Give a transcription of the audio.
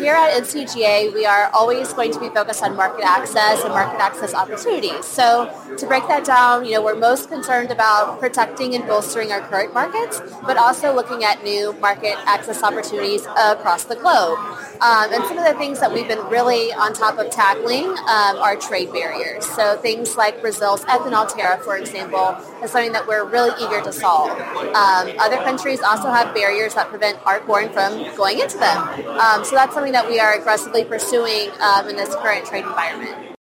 here at NCGA, we are always going to be focused on market access and market access opportunities. So to break that down, we're most concerned about protecting and bolstering our current markets, but also looking at new market access opportunities across the globe. And some of the things that we've been really on top of tackling are trade barriers. So things like Brazil's ethanol tariff, for example, is something that we're really eager to solve. Other countries also have barriers that prevent our corn from going into them. So that's something that we are aggressively pursuing in this current trade environment.